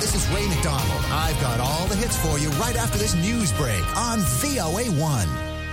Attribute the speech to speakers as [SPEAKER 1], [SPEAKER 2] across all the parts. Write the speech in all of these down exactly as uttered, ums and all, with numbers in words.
[SPEAKER 1] this is Ray McDonald. I've got all the hits for you right after this news break on V O A one.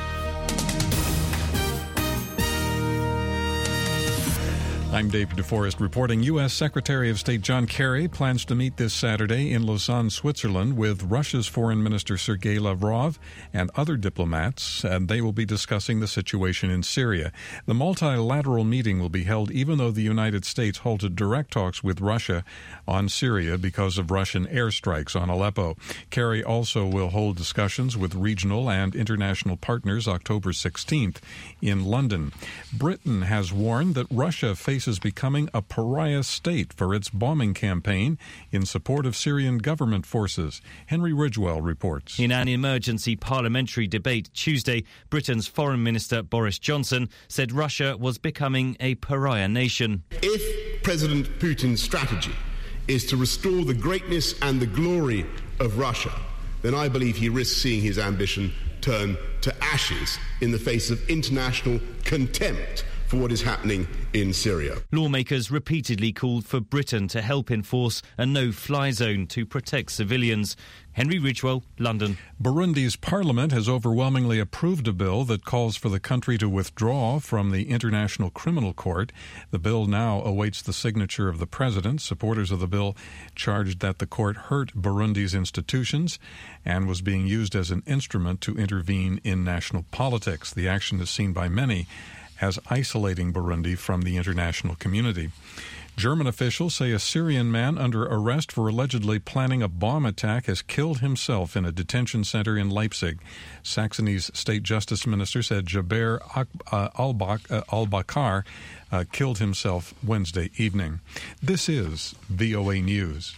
[SPEAKER 2] I'm Dave DeForest reporting. U S. Secretary of State John Kerry plans to meet this Saturday in Lausanne, Switzerland, with Russia's Foreign Minister Sergei Lavrov and other diplomats, and they will be discussing the situation in Syria. The multilateral meeting will be held even though the United States halted direct talks with Russia on Syria because of Russian airstrikes on Aleppo. Kerry also will hold discussions with regional and international partners October sixteenth in London. Britain has warned that Russia faces is becoming a pariah state for its bombing campaign in support of Syrian government forces. Henry Ridgewell reports.
[SPEAKER 3] In an emergency parliamentary debate Tuesday, Britain's Foreign Minister Boris Johnson said Russia was becoming a pariah nation.
[SPEAKER 4] If President Putin's strategy is to restore the greatness and the glory of Russia, then I believe he risks seeing his ambition turn to ashes in the face of international contempt for what is happening in Syria.
[SPEAKER 3] Lawmakers repeatedly called for Britain to help enforce a no-fly zone to protect civilians. Henry Ridgewell, London.
[SPEAKER 2] Burundi's parliament has overwhelmingly approved a bill that calls for the country to withdraw from the International Criminal Court. The bill now awaits the signature of the president. Supporters of the bill charged that the court hurt Burundi's institutions and was being used as an instrument to intervene in national politics. The action is seen by many as isolating Burundi from the international community. German officials say a Syrian man under arrest for allegedly planning a bomb attack has killed himself in a detention center in Leipzig. Saxony's state justice minister said Jaber al-Bakr uh, killed himself Wednesday evening. This is V O A News.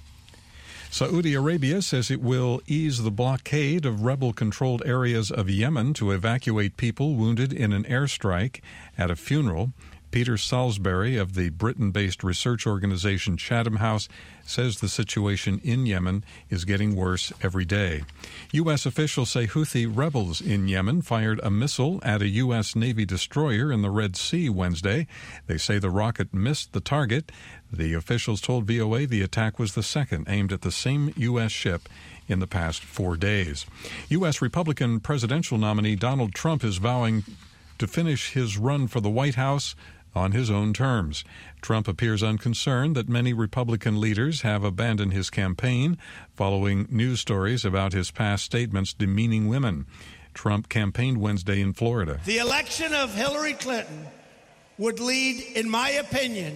[SPEAKER 2] Saudi Arabia says it will ease the blockade of rebel-controlled areas of Yemen to evacuate people wounded in an airstrike at a funeral. Peter Salisbury of the Britain-based research organization Chatham House says the situation in Yemen is getting worse every day. U S officials say Houthi rebels in Yemen fired a missile at a U S Navy destroyer in the Red Sea Wednesday. They say the rocket missed the target. The officials told V O A the attack was the second aimed at the same U S ship in the past four days. U S Republican presidential nominee Donald Trump is vowing to finish his run for the White House on his own terms. Trump appears unconcerned that many Republican leaders have abandoned his campaign following news stories about his past statements demeaning women. Trump campaigned Wednesday in Florida.
[SPEAKER 5] The election of Hillary Clinton would lead, in my opinion,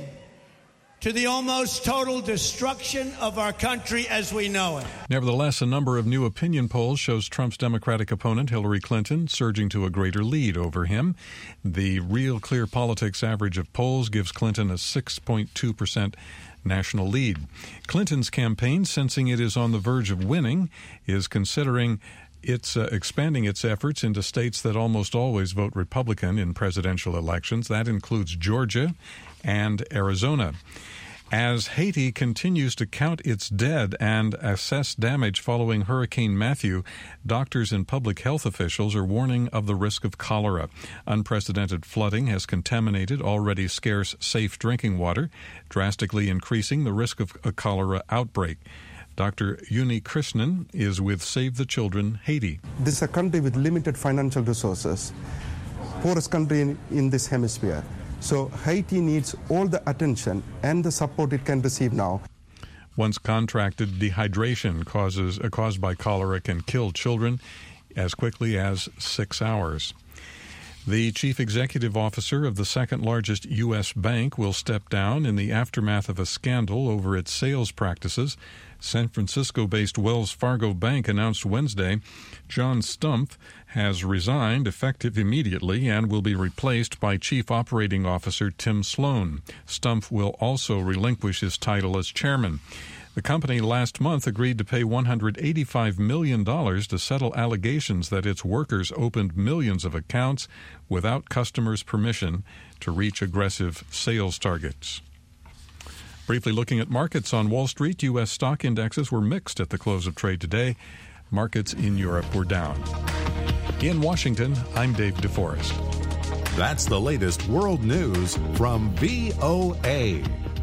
[SPEAKER 5] to the almost total destruction of our country as we know it.
[SPEAKER 2] Nevertheless, a number of new opinion polls shows Trump's Democratic opponent, Hillary Clinton, surging to a greater lead over him. The Real Clear Politics average of polls gives Clinton a six point two percent national lead. Clinton's campaign, sensing it is on the verge of winning, is considering It's uh, expanding its efforts into states that almost always vote Republican in presidential elections. That includes Georgia and Arizona. As Haiti continues to count its dead and assess damage following Hurricane Matthew, doctors and public health officials are warning of the risk of cholera. Unprecedented flooding has contaminated already scarce safe drinking water, drastically increasing the risk of a cholera outbreak. Doctor Uni Krishnan is with Save the Children Haiti.
[SPEAKER 6] This is a country with limited financial resources, poorest country in, in this hemisphere. So Haiti needs all the attention and the support it can receive now.
[SPEAKER 2] Once contracted, dehydration causes, uh, caused by cholera can kill children as quickly as six hours. The chief executive officer of the second-largest U S bank will step down in the aftermath of a scandal over its sales practices. San Francisco-based Wells Fargo Bank announced Wednesday John Stumpf has resigned effective immediately and will be replaced by Chief Operating Officer Tim Sloan. Stumpf will also relinquish his title as chairman. The company last month agreed to pay one hundred eighty-five million dollars to settle allegations that its workers opened millions of accounts without customers' permission to reach aggressive sales targets. Briefly looking at markets on Wall Street, U S stock indexes were mixed at the close of trade today. Markets in Europe were down. In Washington, I'm Dave DeForest.
[SPEAKER 7] That's the latest world news from V O A.